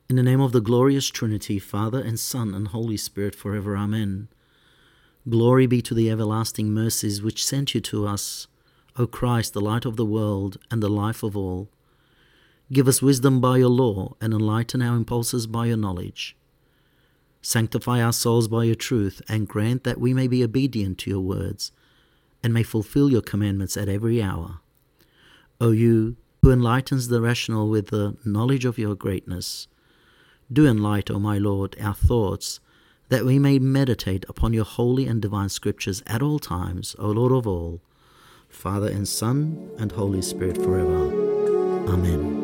In the name of the glorious Trinity, Father and Son and Holy Spirit, forever. Amen. Glory be to the everlasting mercies which sent you to us, O Christ, the light of the world and the life of all. Give us wisdom by your law and enlighten our impulses by your knowledge. Sanctify our souls by your truth and grant that we may be obedient to your words and may fulfill your commandments at every hour. O you who enlightens the rational with the knowledge of your greatness, do enlighten, O my Lord, our thoughts, that we may meditate upon your holy and divine scriptures at all times, O Lord of all, Father and Son and Holy Spirit, forever. Amen.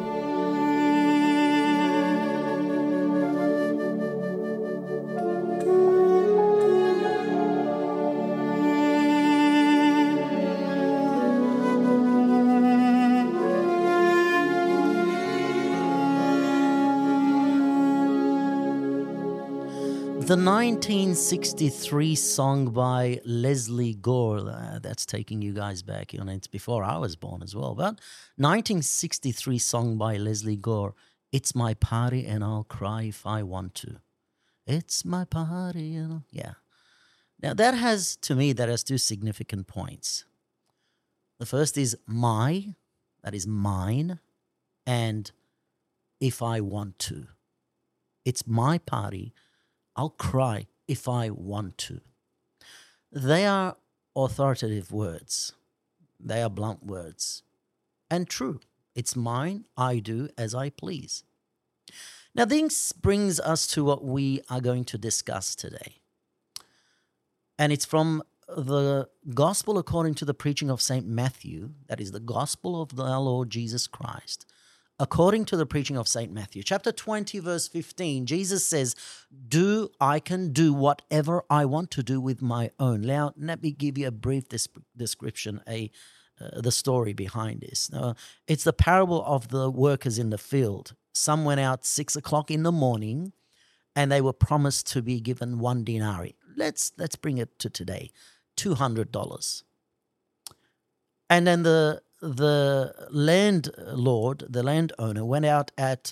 The 1963 song by Leslie Gore, that's taking you guys back, it's before I was born as well, but 1963 song by Leslie Gore, It's My Party and I'll Cry If I Want To. It's my party and yeah. Now that has two significant points. The first is my, that is mine, and if I want to. It's my party. I'll cry if I want to. They are authoritative words. They are blunt words. And true. It's mine. I do as I please. Now, this brings us to what we are going to discuss today. And it's from the Gospel according to the preaching of St. Matthew. That is the Gospel of our Lord Jesus Christ. According to the preaching of St. Matthew, chapter 20, verse 15, Jesus says, I can do whatever I want to do with my own. Now, let me give you a brief description, the story behind this. It's the parable of the workers in the field. Some went out 6 o'clock in the morning, and they were promised to be given 1 denarii. Let's bring it to today, $200. And then the landlord, the landowner, went out at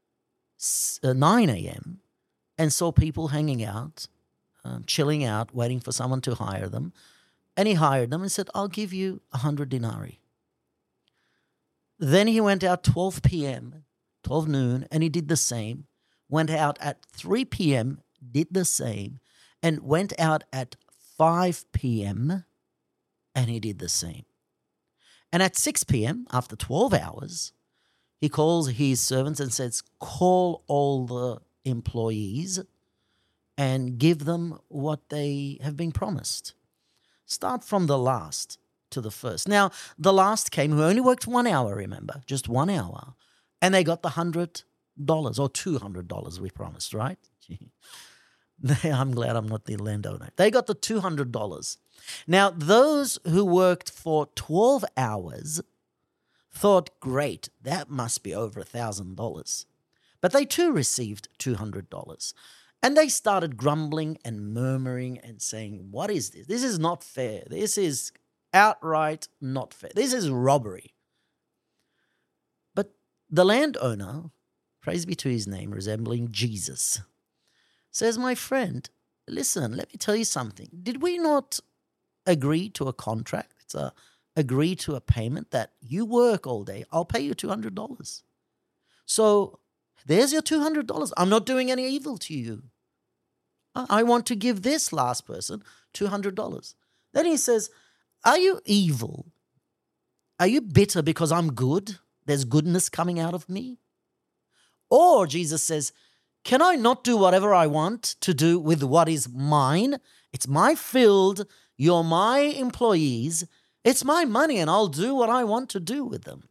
9 a.m. and saw people hanging out, chilling out, waiting for someone to hire them. And he hired them and said, I'll give you 100 denarii. Then he went out 12 p.m., 12 noon, and he did the same. Went out at 3 p.m., did the same, and went out at 5 p.m., and he did the same. And at 6 p.m., after 12 hours, he calls his servants and says, call all the employees and give them what they have been promised. Start from the last to the first. Now, the last came who only worked 1 hour, remember, just 1 hour, and they got the $100 or $200 we promised, right? I'm glad I'm not the landowner. They got the $200. Now, those who worked for 12 hours thought, great, that must be over $1,000. But they too received $200. And they started grumbling and murmuring and saying, what is this? This is not fair. This is outright not fair. This is robbery. But the landowner, praise be to his name, resembling Jesus, says, my friend, listen, let me tell you something. Did we not agree to a contract? It's agree to a payment that you work all day. I'll pay you $200. So there's your $200. I'm not doing any evil to you. I want to give this last person $200. Then he says, are you evil? Are you bitter because I'm good? There's goodness coming out of me? Or Jesus says, can I not do whatever I want to do with what is mine? It's my field. You're my employees. It's my money, and I'll do what I want to do with them.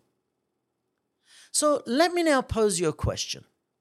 So let me now pose you a question.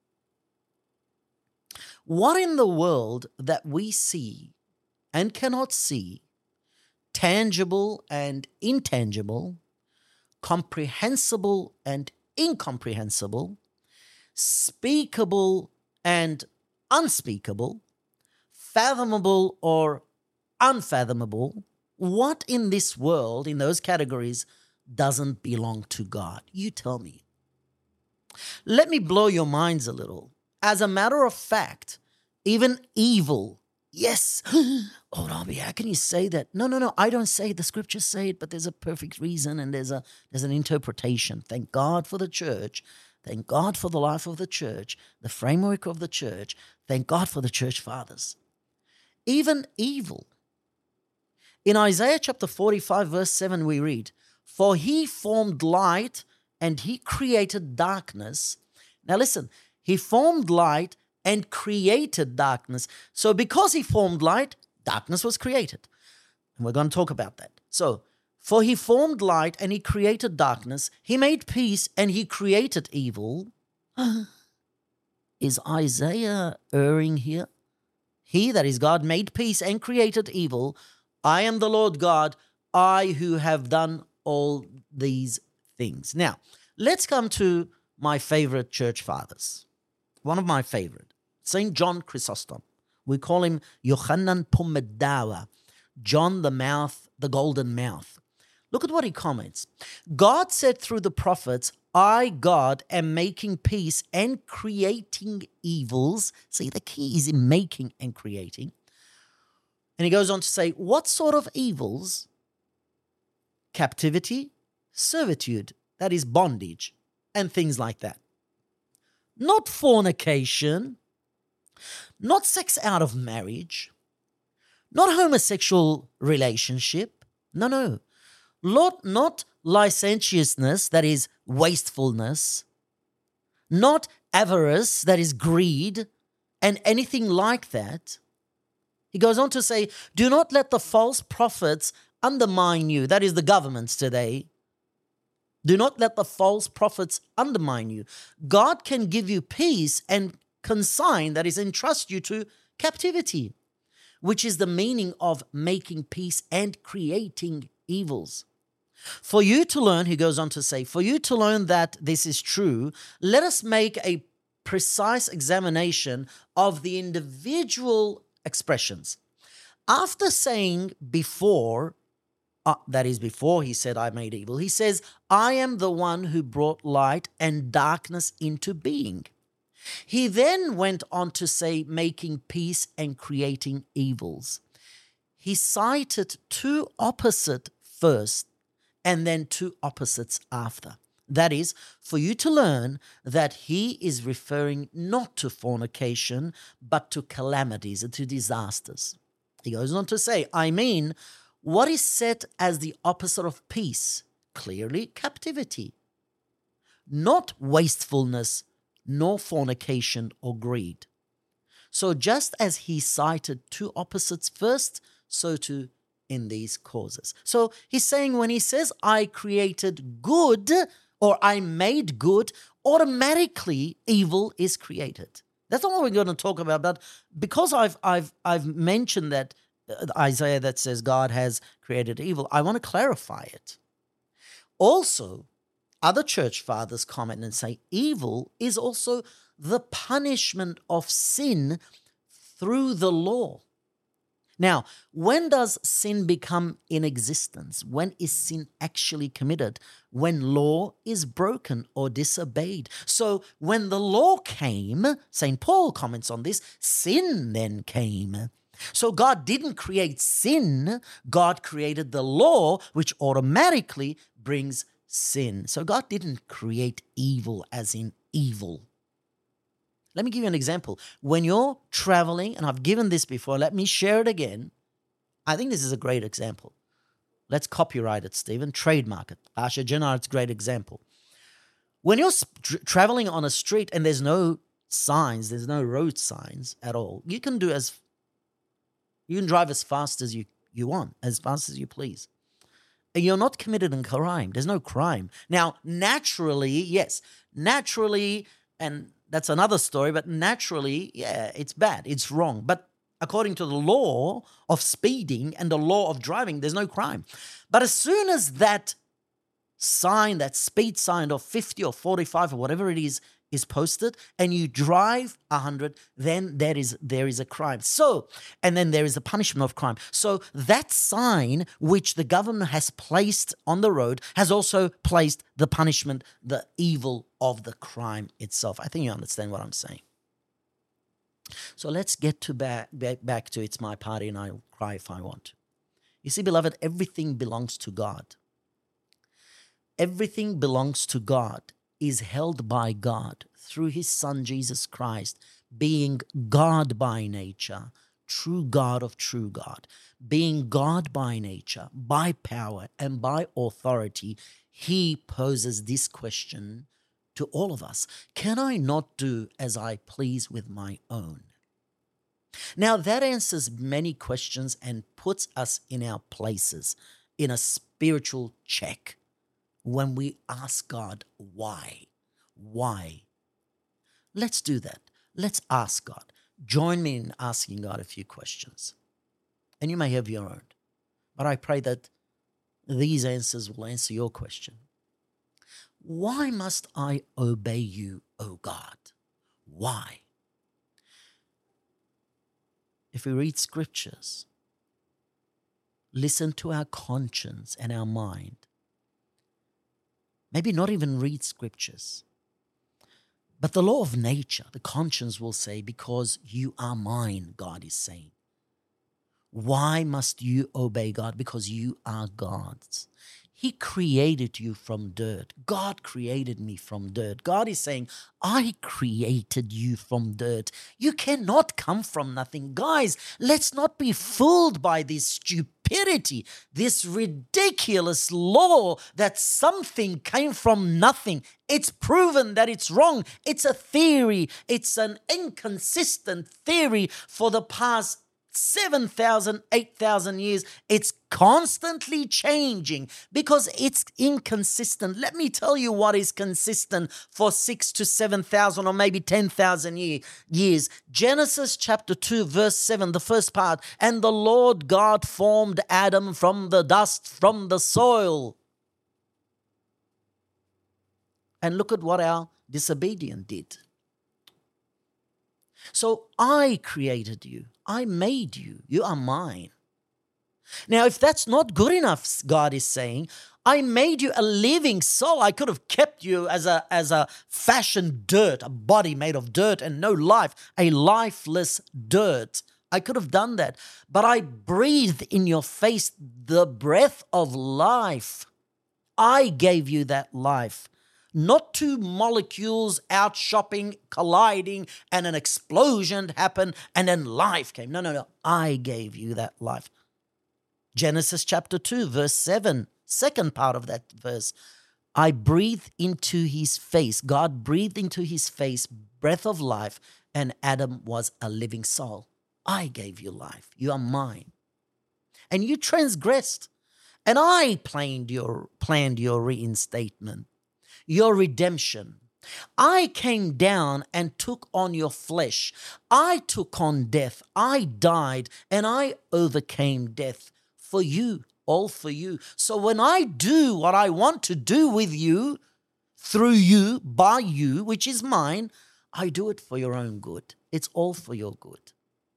What in the world that we see and cannot see, tangible and intangible, comprehensible and incomprehensible, speakable and unspeakable, fathomable or unfathomable, what in this world, in those categories, doesn't belong to God? You tell me. Let me blow your minds a little. As a matter of fact, even evil, yes. Oh, Robbie, how can you say that? No. I don't say it. The scriptures say it, but there's a perfect reason and there's an interpretation. Thank God for the church. Thank God for the life of the church, the framework of the church. Thank God for the church fathers. Even evil. In Isaiah chapter 45, verse 7, we read, "For he formed light and he created darkness." Now listen, he formed light and created darkness. So because he formed light, darkness was created. And we're going to talk about that. So, for he formed light and he created darkness. He made peace and he created evil. Is Isaiah erring here? He, that is God, made peace and created evil. I am the Lord God, I who have done all these things. Now, let's come to my favorite church fathers. One of my favorite, St. John Chrysostom. We call him Yochanan Pomedawa, John the Mouth, the Golden Mouth. Look at what he comments. God said through the prophets, I, God, am making peace and creating evils. See, the key is in making and creating. And he goes on to say, what sort of evils? Captivity, servitude, that is bondage, and things like that. Not fornication, not sex out of marriage, not homosexual relationship. No. Not licentiousness, that is wastefulness, not avarice, that is greed, and anything like that. He goes on to say, do not let the false prophets undermine you. That is the governments today. Do not let the false prophets undermine you. God can give you peace and consign, that is, entrust you to captivity, which is the meaning of making peace and creating evils. For you to learn, he goes on to say, for you to learn that this is true, let us make a precise examination of the individual expressions. After saying before, that is before he said, I made evil, he says, I am the one who brought light and darkness into being. He then went on to say, making peace and creating evils. He cited two opposites first and then two opposites after. That is, for you to learn that he is referring not to fornication, but to calamities and to disasters. He goes on to say, I mean, what is set as the opposite of peace? Clearly, captivity. Not wastefulness, nor fornication or greed. So just as he cited two opposites first, so too in these causes. So he's saying when he says, I created good or I made good, automatically evil is created. That's not what we're going to talk about, but because I've mentioned that Isaiah that says God has created evil, I want to clarify it. Also, other church fathers comment and say evil is also the punishment of sin through the law. Now, when does sin become in existence? When is sin actually committed? When law is broken or disobeyed. So when the law came, St. Paul comments on this, sin then came. So God didn't create sin, God created the law, which automatically brings sin. So God didn't create evil as in evil. Let me give you an example. When you're traveling, and I've given this before, let me share it again. I think this is a great example. Let's copyright it, Stephen. Trademark it. Asha Janard's great example. When you're traveling on a street and there's no signs, there's no road signs at all, you can drive as fast as you want, as fast as you please. And you're not committed a crime. There's no crime. Now, naturally, and that's another story, but naturally, yeah, it's bad. It's wrong. But according to the law of speeding and the law of driving, there's no crime. But as soon as that sign, that speed sign of 50 or 45 or whatever it is, is posted and you drive 100, then there is a crime. So, and then there is a punishment of crime. So that sign which the government has placed on the road has also placed the punishment, the evil of the crime itself. I think you understand what I'm saying. So let's get to back to It's My Party and I'll Cry If I Want to. You see, beloved, everything belongs to God. Everything belongs to God, is held by God through his Son, Jesus Christ, being God by nature, true God of true God, being God by nature, by power and by authority. He poses this question to all of us. Can I not do as I please with my own? Now, that answers many questions and puts us in our places in a spiritual check when we ask God, why? Why? Let's do that. Let's ask God. Join me in asking God a few questions. And you may have your own. But I pray that these answers will answer your question. Why must I obey you, O God? Why? If we read scriptures, listen to our conscience and our mind, maybe not even read scriptures, but the law of nature, the conscience will say, because you are mine, God is saying. Why must you obey God? Because you are God's. He created you from dirt. God created me from dirt. God is saying, I created you from dirt. You cannot come from nothing. Guys, let's not be fooled by this stupidity, this ridiculous law that something came from nothing. It's proven that it's wrong. It's a theory. It's an inconsistent theory for the past 7,000, 8,000 years. It's constantly changing because it's inconsistent. Let me tell you what is consistent for 6,000 to 7,000 or maybe 10,000 years. Genesis chapter 2 verse 7, the first part, and the Lord God formed Adam from the dust, from the soil. And look at what our disobedient did. So I created you. I made you. You are mine. Now, if that's not good enough, God is saying, I made you a living soul. I could have kept you as a fashioned dirt, a body made of dirt and no life, a lifeless dirt. I could have done that. But I breathed in your face the breath of life. I gave you that life. Not two molecules out shopping, colliding, and an explosion happened, and then life came. No. I gave you that life. Genesis chapter 2, verse 7, second part of that verse. I breathed into his face. God breathed into his face breath of life, and Adam was a living soul. I gave you life. You are mine. And you transgressed, and I planned your reinstatement. Your redemption. I came down and took on your flesh. I took on death. I died and I overcame death for you, all for you. So when I do what I want to do with you, through you, by you, which is mine, I do it for your own good. It's all for your good.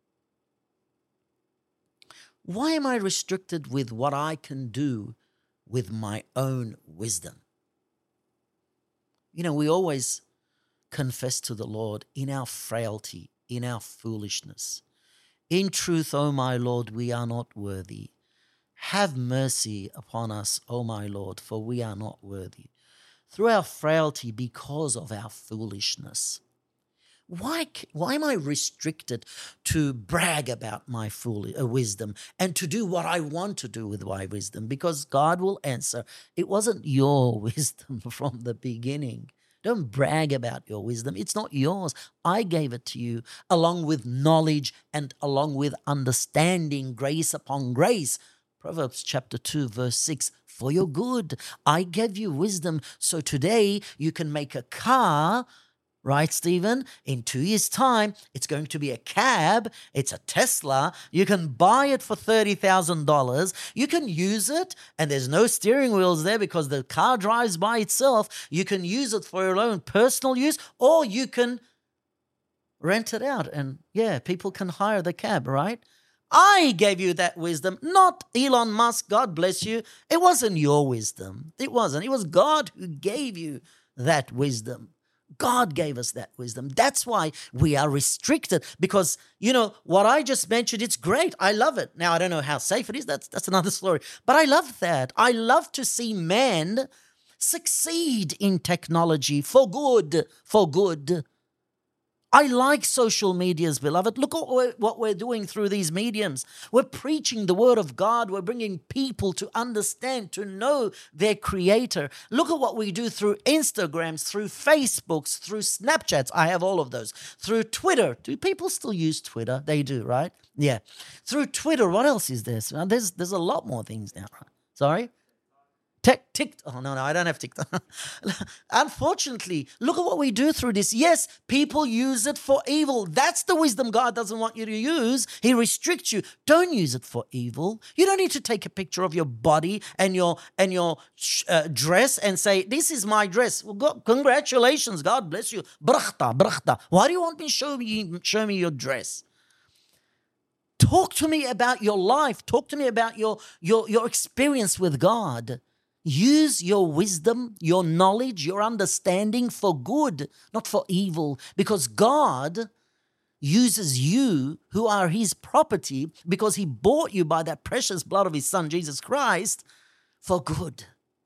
Why am I restricted with what I can do with my own wisdom? You know, we always confess to the Lord in our frailty, in our foolishness. In truth, O my Lord, we are not worthy. Have mercy upon us, O my Lord, for we are not worthy. Through our frailty, because of our foolishness. Why am I restricted to brag about my wisdom and to do what I want to do with my wisdom? Because God will answer, it wasn't your wisdom from the beginning. Don't brag about your wisdom. It's not yours. I gave it to you along with knowledge and along with understanding, grace upon grace. Proverbs chapter 2, verse 6, for your good. I gave you wisdom so today you can make a car Right, Stephen? In 2 years' time, it's going to be a cab. It's a Tesla. You can buy it for $30,000. You can use it, and there's no steering wheels there because the car drives by itself. You can use it for your own personal use, or you can rent it out. And yeah, people can hire the cab, right? I gave you that wisdom, not Elon Musk. God bless you. It wasn't your wisdom. It wasn't. It was God who gave you that wisdom. God gave us that wisdom. That's why we are restricted because, what I just mentioned, it's great. I love it. Now, I don't know how safe it is. That's another story. But I love that. I love to see men succeed in technology for good, I like social medias, beloved. Look at what we're doing through these mediums. We're preaching the word of God. We're bringing people to understand, to know their creator. Look at what we do through Instagrams, through Facebooks, through Snapchats. I have all of those. Through Twitter. Do people still use Twitter? They do, right? Yeah. Through Twitter, what else is there? There's a lot more things now. Sorry? Oh, no, I don't have TikTok. Unfortunately, look at what we do through this. Yes, people use it for evil. That's the wisdom God doesn't want you to use. He restricts you. Don't use it for evil. You don't need to take a picture of your body and your dress and say, this is my dress. Well, congratulations. God bless you. Brachta. Why do you want me to show me your dress? Talk to me about your life. Talk to me about your experience with God. Use your wisdom, your knowledge, your understanding for good, not for evil, because God uses you who are his property because he bought you by that precious blood of his son, Jesus Christ, for good.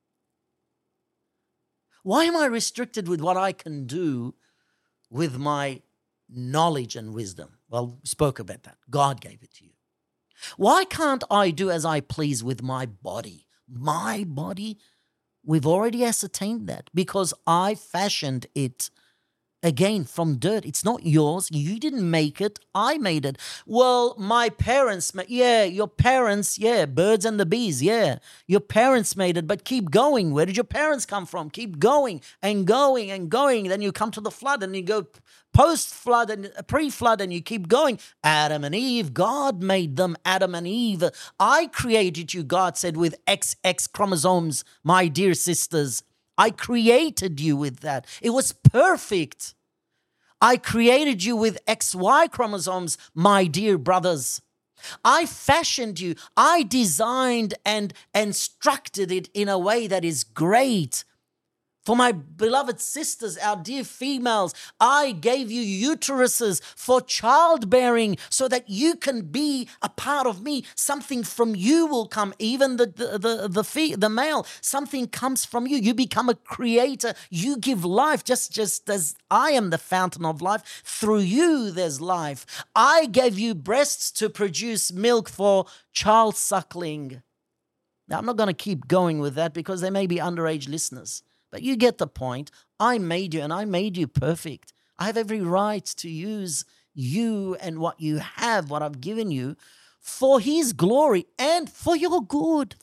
Why am I restricted with what I can do with my knowledge and wisdom? Well, we spoke about that. God gave it to you. Why can't I do as I please with my body? My body? We've already ascertained that because I fashioned it again from dirt. It's not yours. You didn't make it. I made it. Well, my parents, your parents, birds and the bees, your parents made it, but keep going. Where did your parents come from? Keep going and going and going. Then you come to the flood and you go post-flood and pre-flood and you keep going. Adam and Eve, God made them, Adam and Eve. I created you, God said, with XX chromosomes, my dear sisters. I created you with that. It was perfect. I created you with XY chromosomes, my dear brothers. I fashioned you. I designed and structured it in a way that is great. For my beloved sisters, our dear females, I gave you uteruses for childbearing so that you can be a part of me. Something from you will come, even the male. Something comes from you. You become a creator. You give life just as I am the fountain of life. Through you, there's life. I gave you breasts to produce milk for child suckling. Now, I'm not going to keep going with that because there may be underage listeners. But you get the point. I made you and I made you perfect. I have every right to use you and what you have, what I've given you, for his glory and for your good,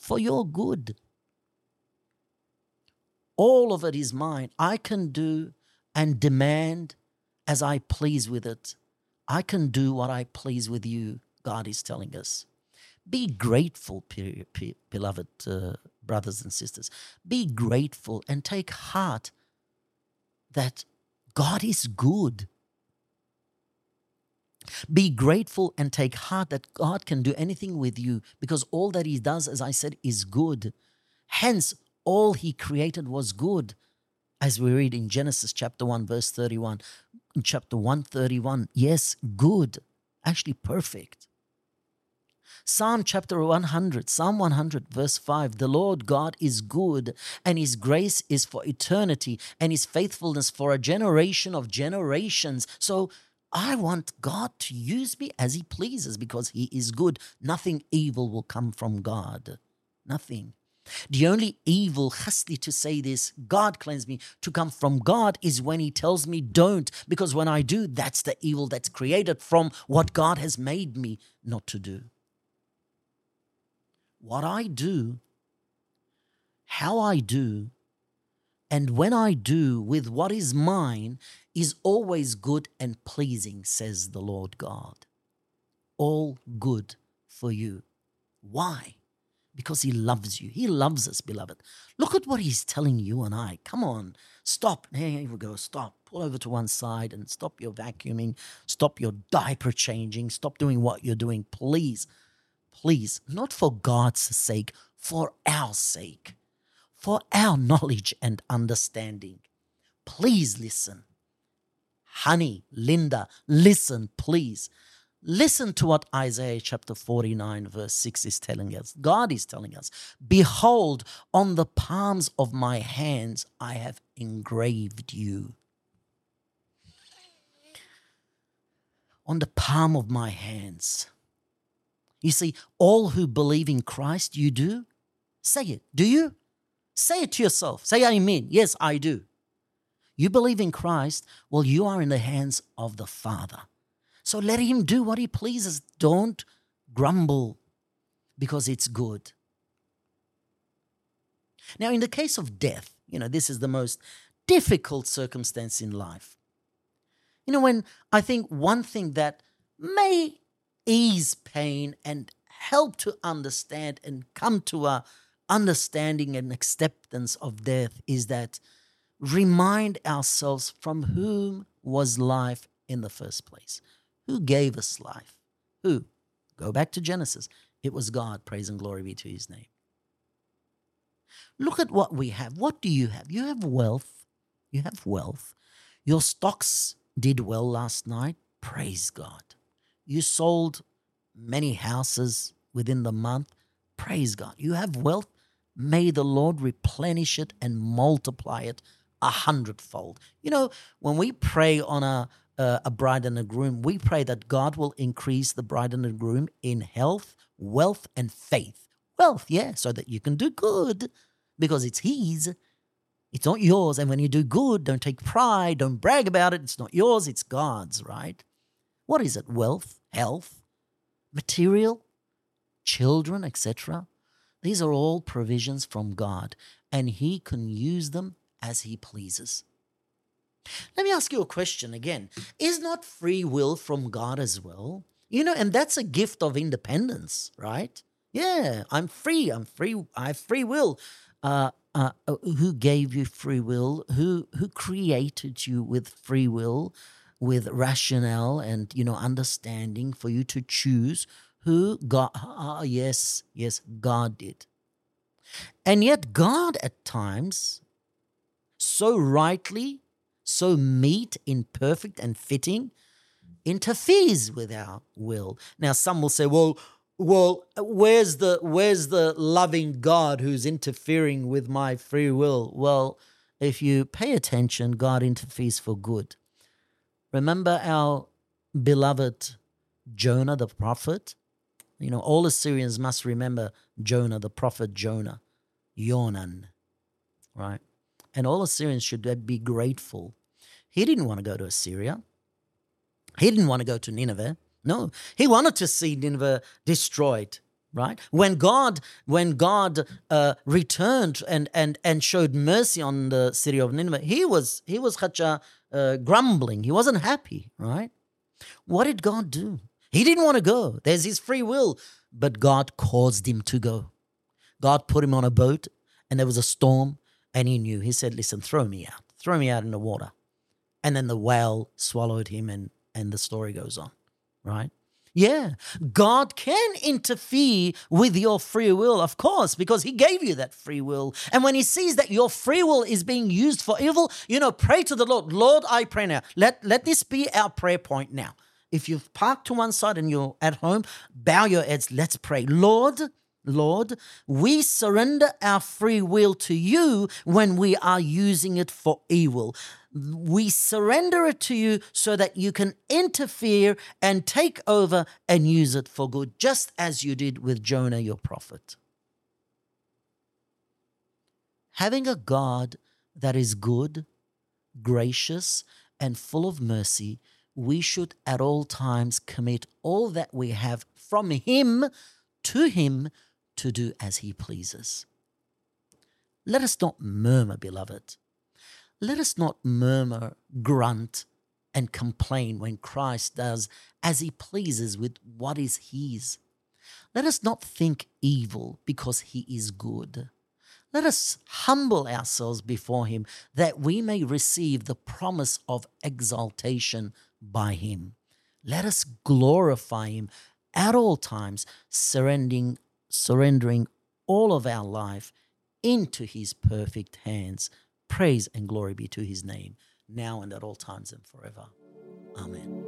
All of it is mine. I can do and demand as I please with it. I can do what I please with you, God is telling us. Be grateful, beloved brothers and sisters. Be grateful and take heart that God is good. Be grateful and take heart that God can do anything with you because all that he does, as I said, is good. Hence, all he created was good. As we read in Genesis chapter 1, verse 31. In chapter 131, yes, good, actually perfect. Psalm 100, verse 5, the Lord God is good, and his grace is for eternity, and his faithfulness for a generation of generations. So I want God to use me as he pleases because he is good. Nothing evil will come from God. Nothing. The only evil, hastily to say this, God cleanse me, to come from God is when he tells me don't, because when I do, that's the evil that's created from what God has made me not to do. What I do, how I do, And when I do with what is mine is always good and pleasing, says the Lord God. All good for you. Why? Because he loves you. He loves us, beloved. Look at what he's telling you and I. Come on, stop. Here we go. Stop. Pull over to one side and stop your vacuuming. Stop your diaper changing. Stop doing what you're doing. Please, please, not for God's sake, for our sake, for our knowledge and understanding. Please listen. Honey, Linda, listen, please. Listen to what Isaiah chapter 49 verse 6 is telling us. God is telling us, behold, on the palms of my hands I have engraved you. On the palm of my hands. You see, all who believe in Christ, you do? Say it. Do you? Say it to yourself. Say amen. Yes, I do. You believe in Christ, well, you are in the hands of the Father. So let him do what he pleases. Don't grumble because it's good. Now, in the case of death, this is the most difficult circumstance in life. When I think one thing that may ease pain and help to understand and come to a understanding and acceptance of death is that remind ourselves from whom was life in the first place. Who gave us life? Who? Go back to Genesis. It was God. Praise and glory be to his name. Look at what we have. What do you have? You have wealth. You have wealth. Your stocks did well last night. Praise God. You sold many houses within the month. Praise God. You have wealth. May the Lord replenish it and multiply it 100-fold. When we pray on a bride and a groom, we pray that God will increase the bride and the groom in health, wealth, and faith. Wealth, yeah, so that you can do good because it's his. It's not yours. And when you do good, don't take pride, don't brag about it. It's not yours, it's God's, right? What is it? Wealth, health, material, children, etc. These are all provisions from God, and he can use them as he pleases. Let me ask you a question again. Is not free will from God as well? And that's a gift of independence, right? Yeah, I'm free. I have free will. Who gave you free will? Who created you with free will, with rationale and understanding for you to choose? Who? God. Yes, God did. And yet God at times, so rightly, so meet in perfect and fitting, interferes with our will. Now some will say, well, where's the loving God who's interfering with my free will? Well, if you pay attention, God interferes for good. Remember our beloved Jonah the prophet? All Assyrians must remember Jonah, the prophet Jonah, Yonan, right? And all Assyrians should be grateful. He didn't want to go to Assyria. He didn't want to go to Nineveh. No, he wanted to see Nineveh destroyed, right? When God returned and showed mercy on the city of Nineveh, he was grumbling. He wasn't happy, right? What did God do? He didn't want to go. There's his free will, but God caused him to go. God put him on a boat, and there was a storm, and he knew. He said, listen, throw me out in the water. And then the whale swallowed him, and the story goes on, right? Yeah, God can interfere with your free will, of course, because he gave you that free will. And when he sees that your free will is being used for evil, pray to the Lord. Lord, I pray now. Let this be our prayer point now. If you've parked to one side and you're at home, bow your heads. Let's pray. Lord, we surrender our free will to you when we are using it for evil. We surrender it to you so that you can interfere and take over and use it for good, just as you did with Jonah, your prophet. Having a God that is good, gracious, and full of mercy, we should at all times commit all that we have from him to do as he pleases. Let us not murmur, beloved. Let us not murmur, grunt, and complain when Christ does as he pleases with what is his. Let us not think evil because he is good. Let us humble ourselves before him that we may receive the promise of exaltation by him. Let us glorify him at all times, surrendering all of our life into his perfect hands. Praise and glory be to his name, now and at all times and forever. Amen.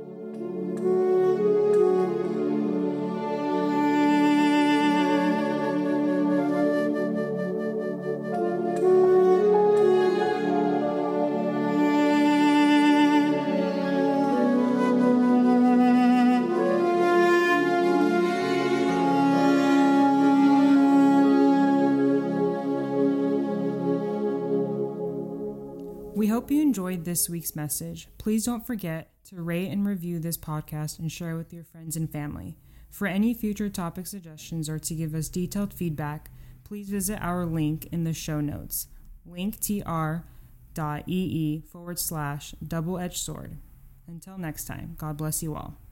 We hope you enjoyed this week's message. Please don't forget to rate and review this podcast and share it with your friends and family. For any future topic suggestions or to give us detailed feedback, please visit our link in the show notes, linktr.ee/double-edged sword. Until next time, God bless you all.